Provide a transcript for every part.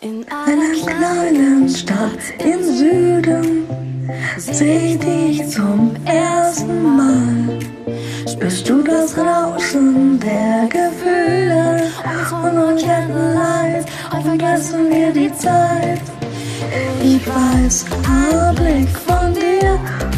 In einer kleinen Stadt im Süden seh dich zum ersten Mal. Spürst du das Rauschen der Gefühle und unkennen Leid, und vergessen wir die Zeit. Ich weiß, ein Blick von dir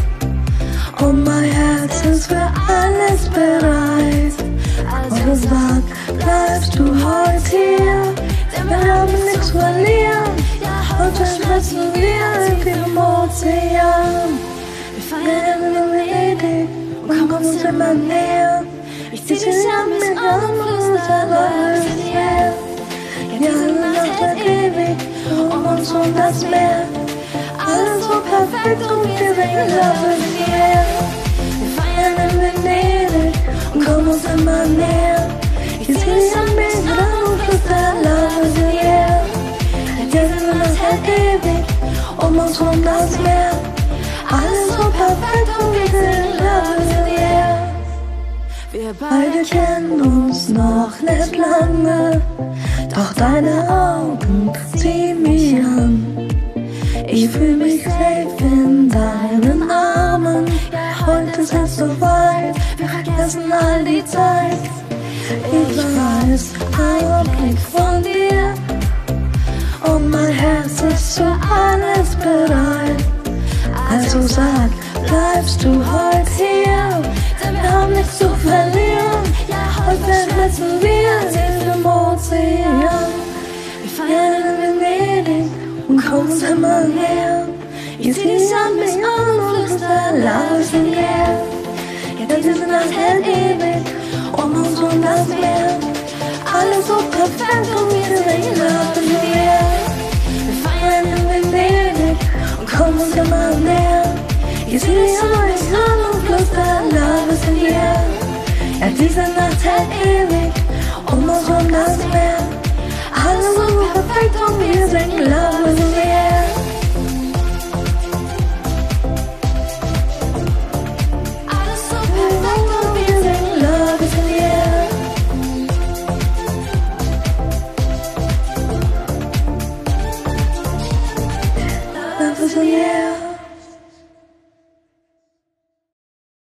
und mein Herz ist für alles bereit. Und es sagt, bleibst du heute hier, denn wir haben nichts zu verlieren. Und verschwitzen wir in dem Ozean. Wir feiern in Venedig und kommen uns immer näher. Ich zieh dich an mich an und flüster leise her. Ja, die Nacht wird ewig um uns und das Meer. Alles so perfekt und wir singen Love in the air. Wir feiern in Venedig und kommen uns immer näher. Ich zieh dich an mich an und flüster Love in the air. Ja, die Nacht wird ewig um uns und das Meer. Alles so perfekt und wir singen Love in the air. Wir beide kennen uns noch nicht lange, doch deine Augen ziehen mich an. Ich fühl mich safe in deinen Armen. Ja, heute ist es soweit, wir vergessen all die Zeit. Ich weiß, ein Blick von dir und mein Herz ist für alles bereit. Also sag, bleibst du heute hier, denn wir haben nichts zu verlieren. Ja, heute verschwitzen wir in dem Ozean. Wir feiern in Venedig und kommen uns immer näher. Ich zieh dich an mich an und flüster Love in the air. Ja, diese Nacht hält ewig um uns und das Meer. Alles so perfekt und wir singen Love in the air. Wir feiern in Venedig und kommen uns immer näher. Ich zieh dich an mich an und flüster Love in the air. Ja, diese Nacht hält ewig um uns und das Meer. Alles so perfekt und wir singen Love in the air.